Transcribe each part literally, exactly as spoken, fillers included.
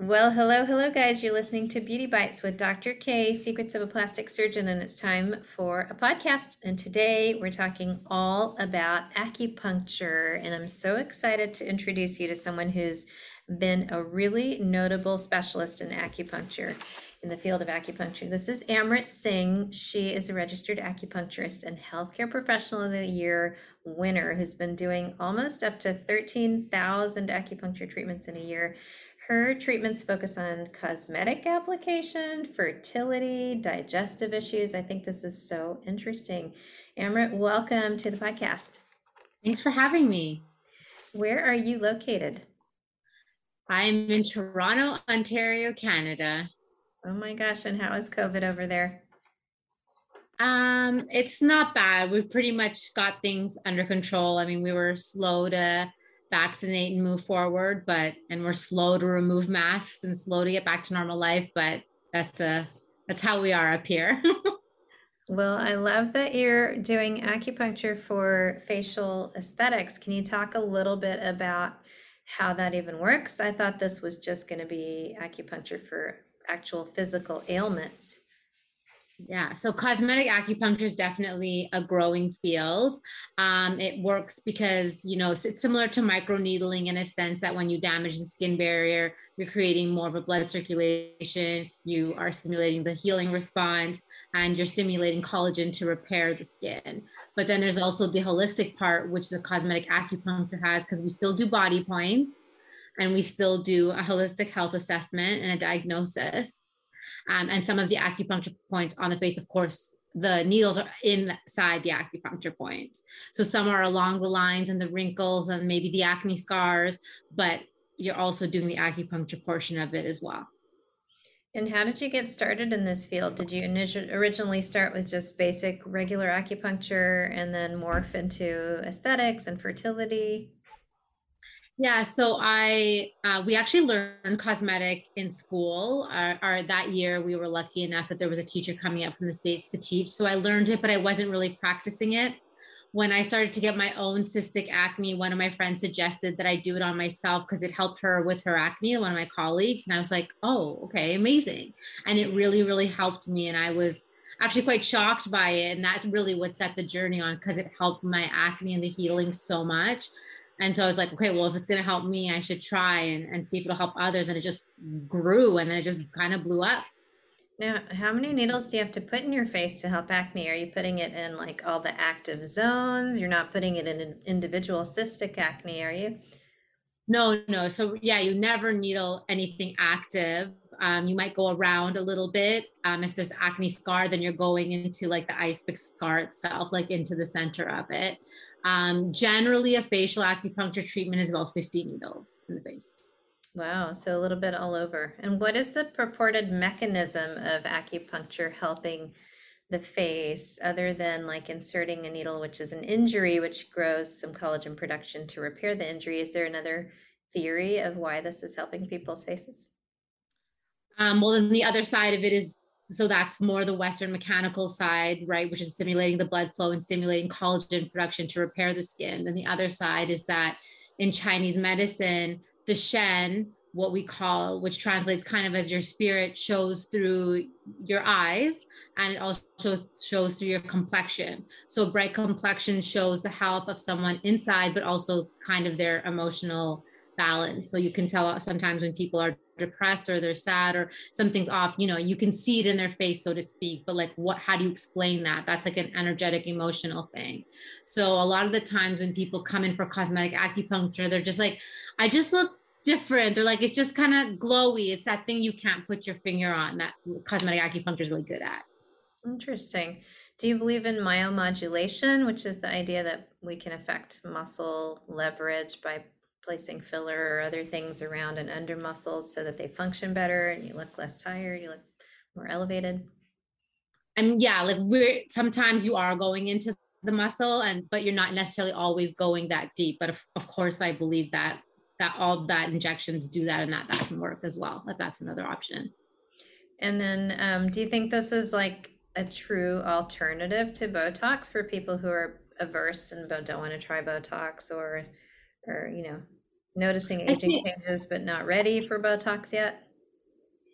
Well, hello, hello, guys. You're listening to Beauty Bites with doctor K, Secrets of a Plastic Surgeon, and it's time for a podcast. And today we're talking all about acupuncture. And I'm so excited to introduce you to someone who's been a really notable specialist in acupuncture, in the field of acupuncture. This is Amrit Singh. She is a registered acupuncturist and healthcare professional of the year winner who's been doing almost up to thirteen thousand acupuncture treatments in a year. Her treatments focus on cosmetic application, fertility, digestive issues. I think this is so interesting. Amrit, welcome to the podcast. Thanks for having me. Where are you located? I'm in Toronto, Ontario, Canada. Oh my gosh, and how is COVID over there? Um, it's not bad. We've pretty much got things under control. I mean, we were slow to vaccinate and move forward, but and we're slow to remove masks and slow to get back to normal life, but that's uh that's how we are up here. Well, I love that you're doing acupuncture for facial aesthetics. Can you talk a little bit about how that even works? I thought this was just going to be acupuncture for actual physical ailments. Yeah, so cosmetic acupuncture is definitely a growing field. Um, it works because, you know, it's similar to microneedling in a sense that when you damage the skin barrier, you're creating more of a blood circulation, you are stimulating the healing response, and you're stimulating collagen to repair the skin. But then there's also the holistic part, which the cosmetic acupuncture has, because we still do body points and we still do a holistic health assessment and a diagnosis. Um, and some of the acupuncture points on the face, of course, the needles are inside the acupuncture points. So some are along the lines and the wrinkles and maybe the acne scars, but you're also doing the acupuncture portion of it as well. And how did you get started in this field? Did you initially originally start with just basic regular acupuncture and then morph into aesthetics and fertility? Yeah, so I uh, we actually learned cosmetic in school. Our, our that year, we were lucky enough that there was a teacher coming up from the States to teach. So I learned it, but I wasn't really practicing it. When I started to get my own cystic acne, one of my friends suggested that I do it on myself because it helped her with her acne, one of my colleagues. And I was like, oh, okay, amazing. And it really, really helped me. And I was actually quite shocked by it. And that's really what set the journey on because it helped my acne and the healing so much. And so I was like, okay, well, if it's going to help me, I should try and, and see if it'll help others. And it just grew and then it just kind of blew up. Now, how many needles do you have to put in your face to help acne? Are you putting it in like all the active zones? You're not putting it in an individual cystic acne, are you? No, no. So yeah, you never needle anything active. Um, you might go around a little bit. Um, if there's acne scar, then you're going into like the ice pick scar itself, like into the center of it. Um, generally, a facial acupuncture treatment is about fifty needles in the face. Wow, so a little bit all over. And what is the purported mechanism of acupuncture helping the face other than like inserting a needle, which is an injury, which grows some collagen production to repair the injury? Is there another theory of why this is helping people's faces? Um, well, then the other side of it is so that's more the Western mechanical side, right, which is stimulating the blood flow and stimulating collagen production to repair the skin. Then the other side is that in Chinese medicine, the Shen, what we call, which translates kind of as your spirit, shows through your eyes and it also shows through your complexion. So bright complexion shows the health of someone inside, but also kind of their emotional balance. So you can tell sometimes when people are depressed or they're sad or something's off, you know, you can see it in their face, so to speak. But like, what, how do you explain that? That's like an energetic, emotional thing. So a lot of the times when people come in for cosmetic acupuncture, they're just like, I just look different. They're like, it's just kind of glowy. It's that thing you can't put your finger on that cosmetic acupuncture is really good at. Interesting. Do you believe in myomodulation, which is the idea that we can affect muscle leverage by placing filler or other things around and under muscles so that they function better and you look less tired, you look more elevated? And yeah, like we're sometimes you are going into the muscle and but you're not necessarily always going that deep. But of, of course, I believe that that all that injections do that and that that can work as well. That that's another option. And then, um, do you think this is like a true alternative to Botox for people who are averse and don't want to try Botox or, or, you know, noticing I aging think changes but not ready for Botox yet?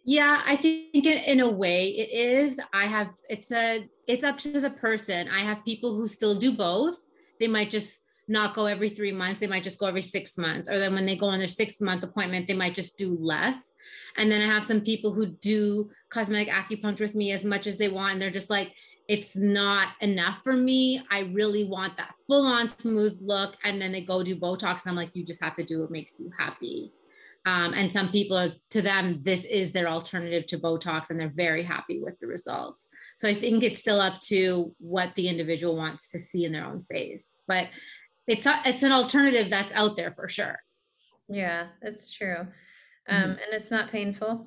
Yeah, I think in, in a way it is. I have it's a it's up to the person. I have people who still do both. They might just not go every three months. They might just go every six months. Or then when they go on their six month appointment, they might just do less. And then I have some people who do cosmetic acupuncture with me as much as they want. And they're just like, it's not enough for me. I really want that full on smooth look. And then they go do Botox. And I'm like, you just have to do what makes you happy. Um, and some people are, to them, this is their alternative to Botox and they're very happy with the results. So I think it's still up to what the individual wants to see in their own face. But it's a, it's an alternative that's out there for sure. Yeah, that's true. Um, Mhm. and it's not painful.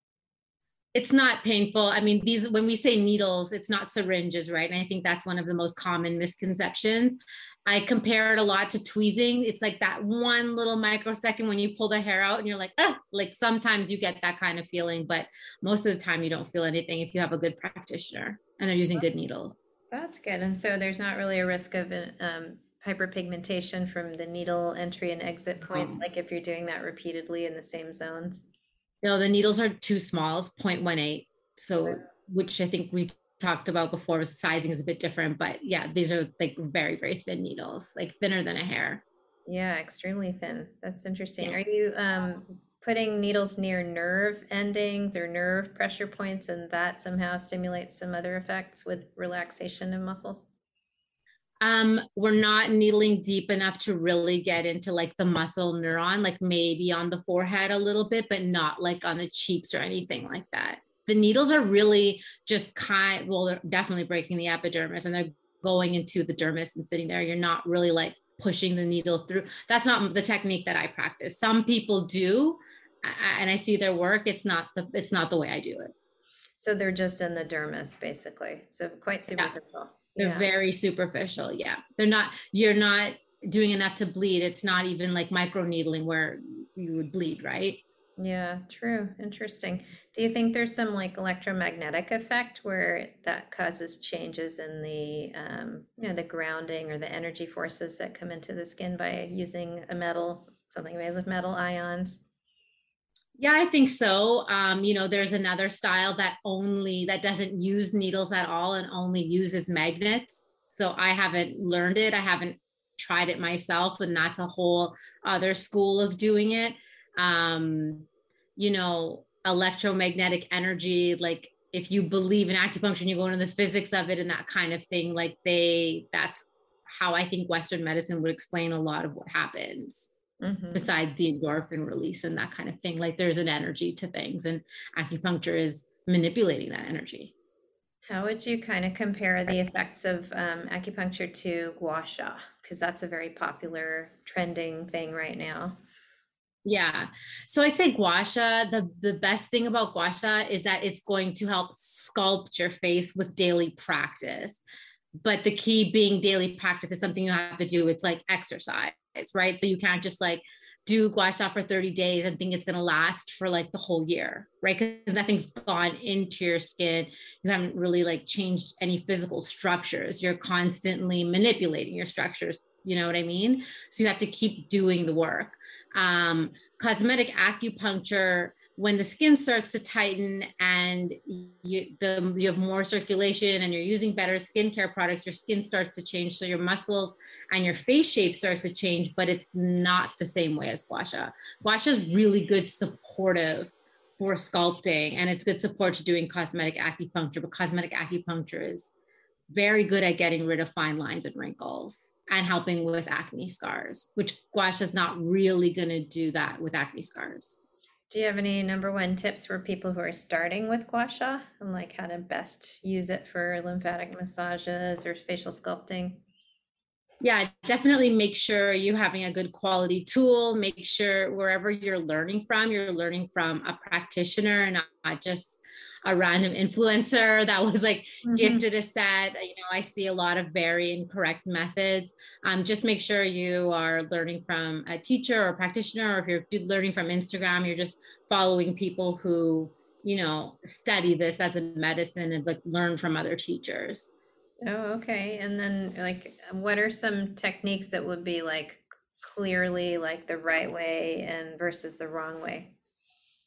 It's not painful. I mean, these, when we say needles, it's not syringes, right? And I think that's one of the most common misconceptions. I compare it a lot to tweezing. It's like that one little microsecond when you pull the hair out and you're like, ah, like sometimes you get that kind of feeling, but most of the time you don't feel anything if you have a good practitioner and they're using good needles. That's good. And so there's not really a risk of um, hyperpigmentation from the needle entry and exit points, Um, like if you're doing that repeatedly in the same zones. no, the needles are too small. It's zero point one eight. So, which I think we talked about before, was sizing is a bit different, but yeah, these are like very, very thin needles, like thinner than a hair. Yeah, extremely thin. That's interesting. Yeah. Are you um, putting needles near nerve endings or nerve pressure points, and that somehow stimulates some other effects with relaxation of muscles? Um, we're not needling deep enough to really get into like the muscle neuron, like maybe on the forehead a little bit, but not like on the cheeks or anything like that. The needles are really just kind, well, they're definitely breaking the epidermis and they're going into the dermis and sitting there. You're not really like pushing the needle through. That's not the technique that I practice. Some people do, and I see their work. It's not the it's not the way I do it. So they're just in the dermis, basically. So quite Yeah. superficial. They're Yeah. very superficial. Yeah. They're not, you're not doing enough to bleed. It's not even like micro needling where you would bleed, right? Yeah, true. Interesting. Do you think there's some like electromagnetic effect where that causes changes in the um, you know, the grounding or the energy forces that come into the skin by using a metal, something made with metal ions? Yeah, I think so. Um, you know, there's another style that only, that doesn't use needles at all and only uses magnets. So I haven't learned it. I haven't tried it myself, and that's a whole other school of doing it. Um, you know, electromagnetic energy, like if you believe in acupuncture and you go into the physics of it and that kind of thing, like they, that's how I think Western medicine would explain a lot of what happens Hmm. besides the endorphin release and that kind of thing. Like there's an energy to things, and acupuncture is manipulating that energy. How would you kind of compare the effects of um, acupuncture to gua sha? Because that's a very popular trending thing right now. Yeah. So I'd say gua sha, the, the best thing about gua sha is that it's going to help sculpt your face with daily practice. But the key being daily practice is something you have to do. It's like exercise, right? So you can't just like do gua sha for thirty days and think it's going to last for like the whole year, right? Because nothing's gone into your skin. You haven't really like changed any physical structures. You're constantly manipulating your structures. You know what I mean? So you have to keep doing the work. Um, cosmetic acupuncture, when the skin starts to tighten and you, the, you have more circulation and you're using better skincare products, your skin starts to change. So your muscles and your face shape starts to change, but it's not the same way as gua sha. Gua sha is really good supportive for sculpting, and it's good support to doing cosmetic acupuncture, but cosmetic acupuncture is very good at getting rid of fine lines and wrinkles and helping with acne scars, which gua sha is not really going to do that with acne scars. Do you have any number one tips for people who are starting with gua sha and like how to best use it for lymphatic massages or facial sculpting? Yeah, definitely make sure you're having a good quality tool. Make sure wherever you're learning from, you're learning from a practitioner and not just a random influencer that was like Hmm. gifted a set. You know, I see a lot of very incorrect methods. Um, just make sure you are learning from a teacher or practitioner, or if you're learning from Instagram, you're just following people who, you know, study this as a medicine and like learn from other teachers. Oh, okay. And then like what are some techniques that would be like clearly like the right way and versus the wrong way?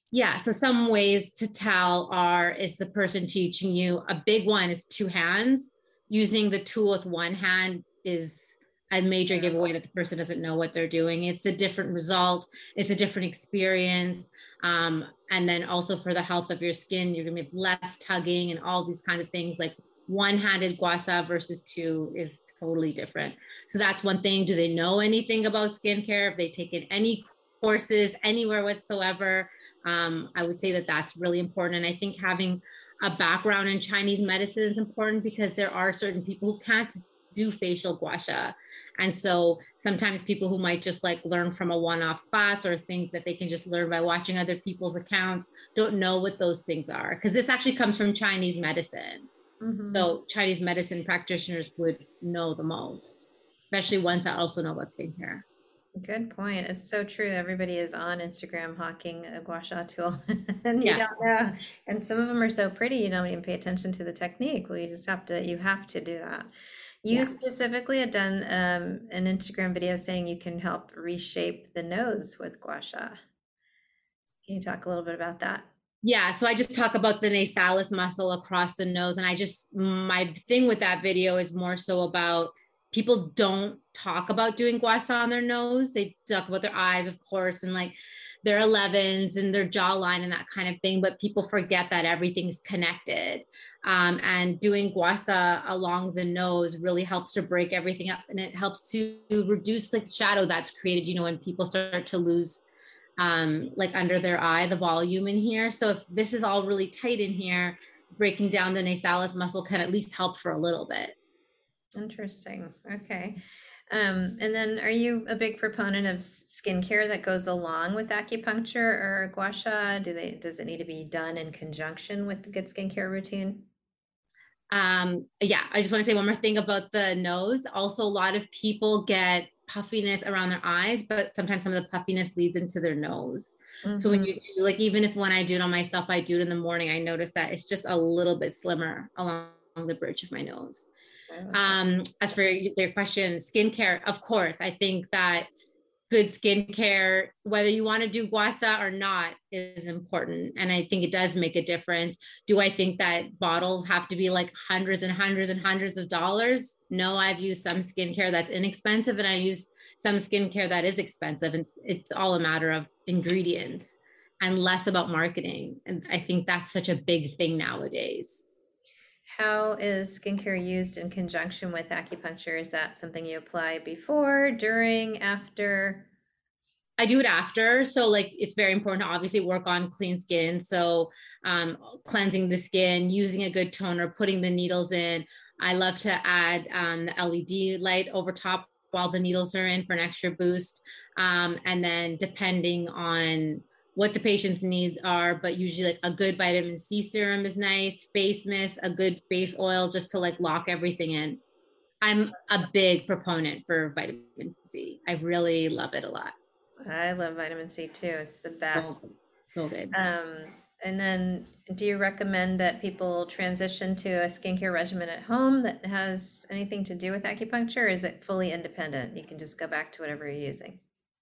Yeah. So some ways to tell are, is the person teaching you? A big one is two hands. Using the tool with one hand is a major giveaway that the person doesn't know what they're doing. It's a different result. It's a different experience. Um, and then also for the health of your skin, you're gonna have less tugging and all these kinds of things. Like one-handed gua sha versus two is totally different. So that's one thing. Do they know anything about skincare? Have they taken any courses anywhere whatsoever? Um, I would say that that's really important. And I think having a background in Chinese medicine is important because there are certain people who can't do facial gua sha. And so sometimes people who might just like learn from a one-off class or think that they can just learn by watching other people's accounts don't know what those things are. Because this actually comes from Chinese medicine. Mm-hmm. So Chinese medicine practitioners would know the most, especially ones that also know about skincare. Good point. It's so true. Everybody is on Instagram hawking a gua sha tool and you yeah. don't know. And some of them are so pretty, you don't even pay attention to the technique. Well, you just have to, you have to do that. You yeah. specifically had done um, an Instagram video saying you can help reshape the nose with gua sha. Can you talk a little bit about that? Yeah, so I just talk about the nasalis muscle across the nose. And I just, my thing with that video is more so about people don't talk about doing gua sha on their nose. They talk about their eyes, of course, and like their elevens and their jawline and that kind of thing. But people forget that everything's connected. Um, and doing gua sha along the nose really helps to break everything up. And it helps to reduce the shadow that's created, you know, when people start to lose um, like under their eye, the volume in here. So if this is all really tight in here, breaking down the nasalis muscle can at least help for a little bit. Interesting. Okay. Um, and then are you a big proponent of skincare that goes along with acupuncture or gua sha? Do they, does it need to be done in conjunction with the good skincare routine? Um, yeah, I just want to say one more thing about the nose. Also, a lot of people get puffiness around their eyes, but sometimes some of the puffiness leads into their nose. Mm-hmm. So when you do, like, even if when I do it on myself, I do it in the morning, I notice that it's just a little bit slimmer along the bridge of my nose. Um, as for your question, skincare, of course, I think that good skincare, whether you want to do gua sha or not, is important. And I think it does make a difference. Do I think that bottles have to be like hundreds and hundreds and hundreds of dollars? No, I've used some skincare that's inexpensive and I use some skincare that is expensive. And it's, it's all a matter of ingredients and less about marketing. And I think that's such a big thing nowadays. How is skincare used in conjunction with acupuncture? Is that something you apply before, during, after? I do it after. So like, it's very important to obviously work on clean skin. So um, cleansing the skin, using a good toner, putting the needles in. I love to add um, the L E D light over top while the needles are in for an extra boost. Um, and then depending on what the patient's needs are, but usually like a good vitamin C serum is nice, face mist, a good face oil, just to like lock everything in. I'm a big proponent for vitamin C. I really love it a lot. I love vitamin C too. It's the best. So, so good. Um, and then do you recommend that people transition to a skincare regimen at home that has anything to do with acupuncture, or is it fully independent? You can just go back to whatever you're using.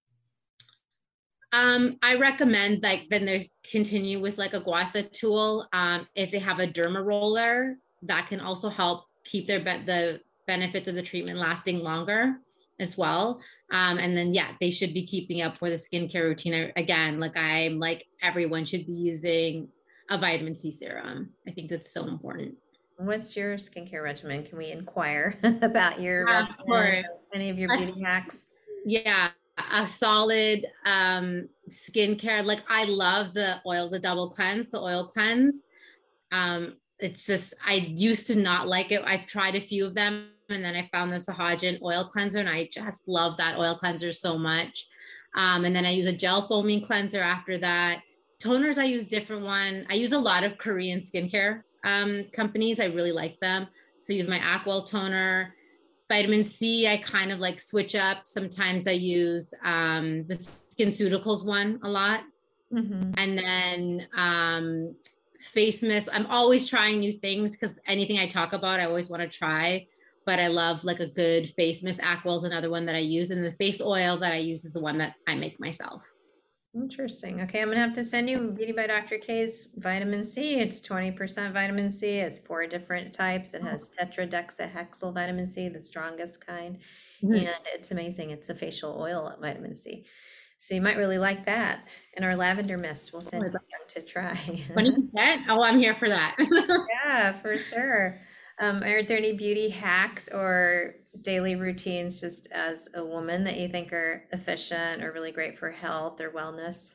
Um, I recommend like then there's continue with like a gua sha tool. Um, if they have a derma roller, that can also help keep their be- the benefits of the treatment lasting longer as well. Um, and then yeah, they should be keeping up for the skincare routine. I, again, like I'm like everyone should be using a vitamin C serum. I think that's so important. What's your skincare regimen? Can we inquire about your uh, regimen, any of your beauty a, hacks? Yeah. A solid um, skincare. Like I love the oil, the double cleanse, the oil cleanse. Um, it's just, I used to not like it. I've tried a few of them and then I found the Sahajan oil cleanser and I just love that oil cleanser so much. Um, and then I use a gel foaming cleanser after that. Toners, I use different one. I use a lot of Korean skincare um, companies. I really like them. So I use my Aquel toner. Vitamin C, I kind of like switch up. Sometimes I use um, the SkinCeuticals one a lot. Mm-hmm. And then um, face mist. I'm always trying new things because anything I talk about, I always want to try. But I love like a good face mist. Aquel is another one that I use. And the face oil that I use is the one that I make myself. Interesting. Okay, I'm gonna have to send you Beauty by Doctor K's vitamin C. It's twenty percent vitamin C. It's four different types. It has tetradecaهexyl vitamin C, the strongest kind, and Mhm. it's amazing. It's a facial oil vitamin C. So you might really like that. And our lavender mist, we'll Oh, send you some to try. twenty percent? Oh, I'm here for that. Yeah, for sure. Um, are there any beauty hacks or daily routines just as a woman that you think are efficient or really great for health or wellness?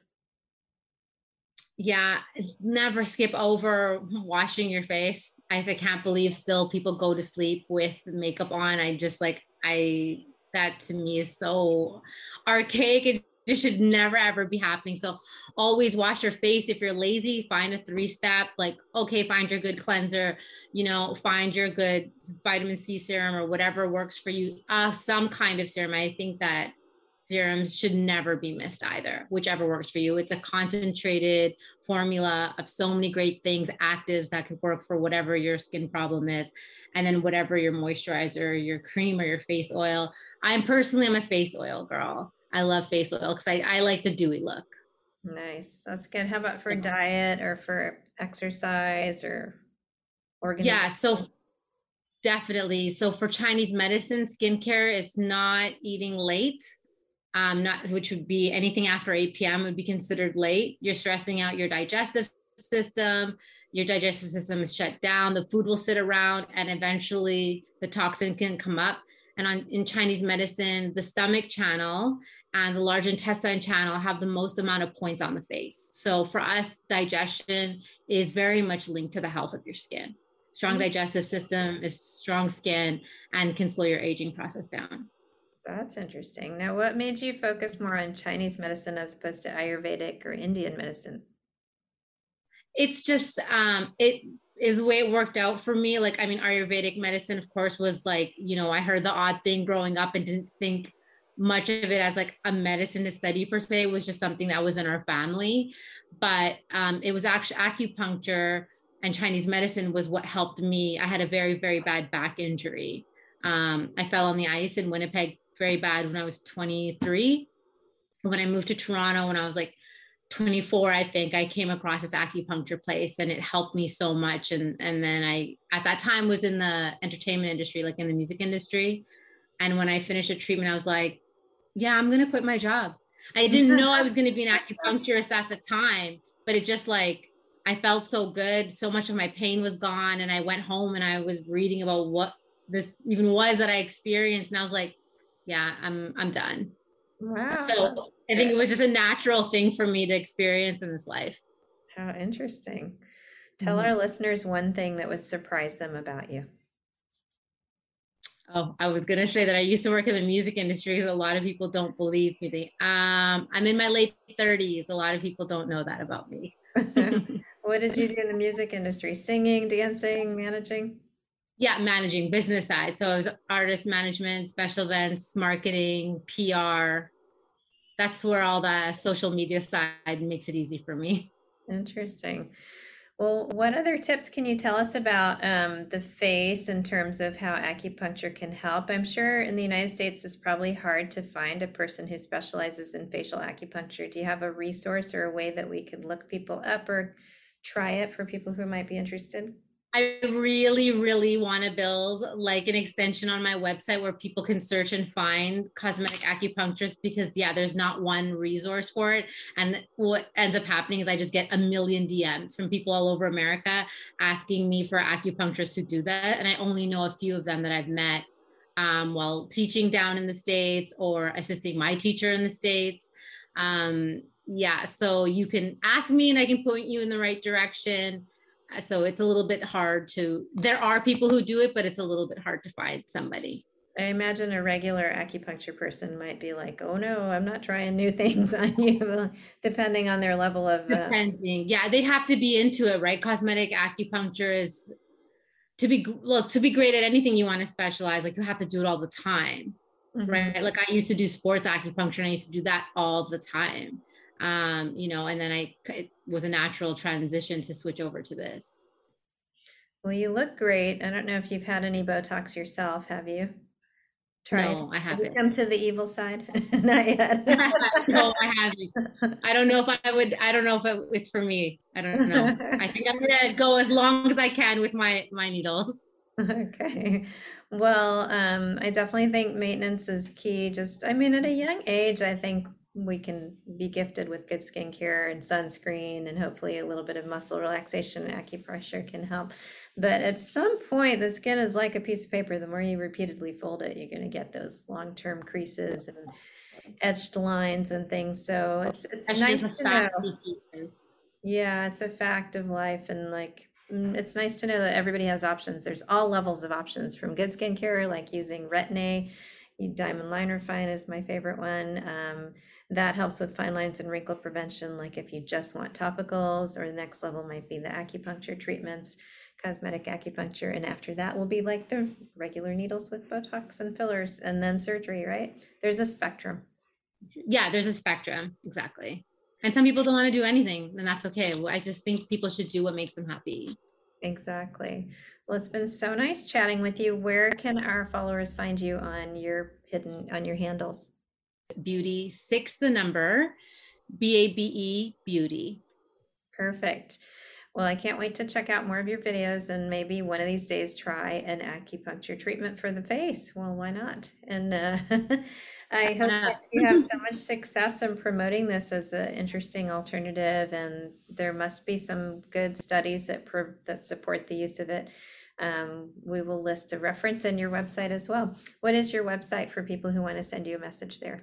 Yeah, never skip over washing your face. I, I can't believe still people go to sleep with makeup on. I just like, I, that to me is so archaic. It just should never ever be happening. So always wash your face. If you're lazy, find a three step, like, okay, find your good cleanser, you know, find your good vitamin C serum or whatever works for you. Uh, some kind of serum. I think that serums should never be missed either, whichever works for you. It's a concentrated formula of so many great things, actives that could work for whatever your skin problem is. And then whatever your moisturizer, your cream, or your face oil. I'm personally, I'm a face oil girl. I love face oil because I, I like the dewy look. Nice. That's good. How about for diet or for exercise or Yeah, organization? so definitely. So for Chinese medicine, skincare is not eating late. Um, not which would be anything after eight p m would be considered late. You're stressing out your digestive system. Your digestive system is shut down. The food will sit around, and eventually the toxin can come up. And on, in Chinese medicine, the stomach channel and the large intestine channel have the most amount of points on the face. So for us, digestion is very much linked to the health of your skin. Strong Mm, digestive system is strong skin and can slow your aging process down. that's interesting. Now, what made you focus more on Chinese medicine as opposed to Ayurvedic or Indian medicine? It's just um it is the way it worked out for me. Like, I mean, Ayurvedic medicine, of course, was like, you know, I heard the odd thing growing up and didn't think much of it as like a medicine to study per se. It was just something that was in our family. But um, it was actually acupuncture and Chinese medicine was what helped me. I had a very, very bad back injury. Um, I fell on the ice in Winnipeg very bad when I was twenty-three. When I moved to Toronto, when I was like twenty-four, I think, I came across this acupuncture place and it helped me so much. And and then I at that time was in the entertainment industry, like in the music industry. And when I finished a treatment, I was like, yeah, I'm gonna quit my job. I didn't know I was gonna be an acupuncturist at the time, but it just like I felt so good. So much of my pain was gone. And I went home and I was reading about what this even was that I experienced. And I was like, yeah, I'm I'm done. Wow, So that's I think good. it was just a natural thing for me to experience in this life. How interesting. Tell our Mhm. listeners one thing that would surprise them about you. Oh, I was gonna say that I used to work in the music industry because a lot of people don't believe me. They, um, I'm in my late thirties. A lot of people don't know that about me. What did you do in the music industry? Singing, dancing, managing? Yeah, managing business side. So I was artist management, special events, marketing, P R. That's where all the social media side makes it easy for me. Interesting. Well, what other tips can you tell us about um, the face in terms of how acupuncture can help? I'm sure in the United States it's probably hard to find a person who specializes in facial acupuncture. Do you have a resource or a way that we could look people up or try it for people who might be interested? I really, really want to build like an extension on my website where people can search and find cosmetic acupuncturists because, yeah, there's not one resource for it. And what ends up happening is I just get a million D Ms from people all over America asking me for acupuncturists who do that. And I only know a few of them that I've met um, while teaching down in the States or assisting my teacher in the States. Um, yeah, so you can ask me and I can point you in the right direction. So it's a little bit hard to, there are people who do it, but it's a little bit hard to find somebody. I imagine a regular acupuncture person might be like, "Oh no, I'm not trying new things on you," depending on their level of uh, Depending. Yeah, they'd have to be into it, right? Cosmetic acupuncture is to be, look, to be great at anything you want to specialize, like you have to do it all the time, mhm. right? Like I used to do sports acupuncture and I used to do that all the time. Um, you know, and then I, it was a natural transition to switch over to this. Well, you look great. I don't know if you've had any Botox yourself, have you? Try it. No, I Have you haven't. come to the evil side? Not yet. No, I haven't. I don't know if I would, I don't know if it, it's for me. I don't know. I think I'm gonna go as long as I can with my my needles. Okay. Well, um, I definitely think maintenance is key. Just, I mean, at a young age, I think we can be gifted with good skincare and sunscreen, and hopefully a little bit of muscle relaxation and acupressure can help. But at some point, the skin is like a piece of paper. The more you repeatedly fold it, you're going to get those long-term creases and etched lines and things. So it's it's Especially nice as a to know. fatty fetus. Yeah, it's a fact of life, and like mm, it's nice to know that everybody has options. There's all levels of options from good skincare, like using Retin-A. Diamond Line Refine is my favorite one. Um, that helps with fine lines and wrinkle prevention. Like if you just want topicals, or the next level might be the acupuncture treatments, cosmetic acupuncture, and after that will be like the regular needles with Botox and fillers, and then surgery. Right? There's a spectrum. Yeah, there's a spectrum. Exactly. And some people don't want to do anything, and that's okay. I just think people should do what makes them happy. Exactly. Well, it's been so nice chatting with you. Where can our followers find you on your hidden on your handles? Beauty, six the number, B A B E beauty. Perfect. Well, I can't wait to check out more of your videos, and maybe one of these days try an acupuncture treatment for the face. Well, why not? And uh, I hope Yeah. that you have so much success in promoting this as an interesting alternative, and there must be some good studies that pro- that support the use of it. Um, we will list a reference in your website as well. What is your website for people who want to send you a message there?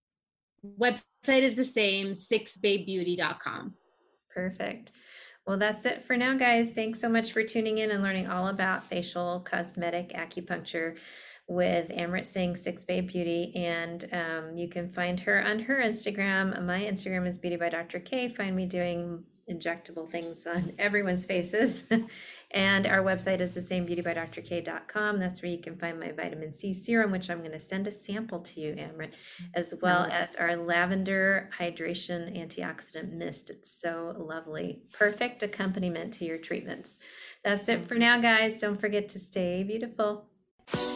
Website is the same, six babe beauty dot com. Perfect. Well, that's it for now, guys. Thanks so much for tuning in and learning all about facial cosmetic acupuncture with Amrit Singh, Six Babe Beauty. And um, you can find her on her Instagram. My Instagram is Beauty by Doctor K. Find me doing injectable things on everyone's faces. And our website is the same, beauty by dr k dot com. That's where you can find my vitamin C serum, which I'm going to send a sample to you, Amrit, as well as our lavender hydration antioxidant mist. It's so lovely. Perfect accompaniment to your treatments. That's it for now, guys. Don't forget to stay beautiful.